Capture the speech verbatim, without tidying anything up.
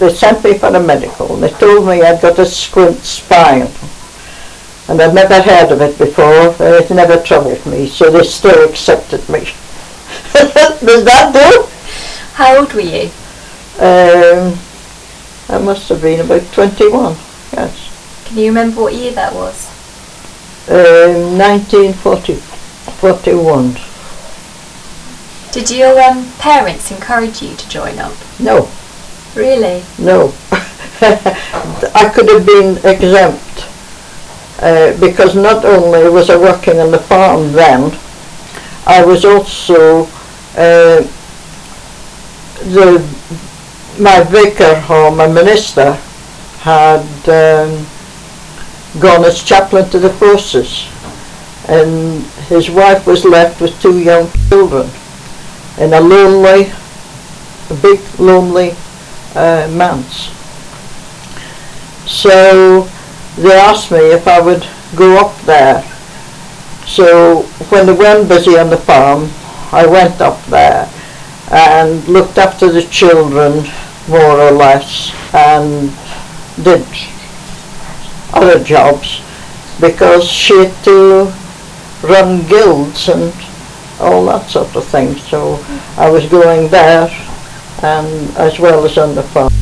they sent me for a medical, and they told me I'd got a squint spine. And I'd never heard of it before, and it never troubled me, so they still accepted me. Does that do? How old were you? Um, I must have been about twenty-one, yes. Can you remember what year that was? Um, nineteen forty-one. Did your um, parents encourage you to join up? No. Really? No. I could have been exempt, uh, because not only was I working on the farm then, I was also uh, the my vicar or my minister had um, gone as chaplain to the forces, and his wife was left with two young children in a lonely, a big lonely uh, manse. So they asked me if I would go up there. So when they weren't busy on the farm, I went up there and looked after the children more or less, and did other jobs, because she had to run guilds and all that sort of thing. So I was going there and as well as on the farm.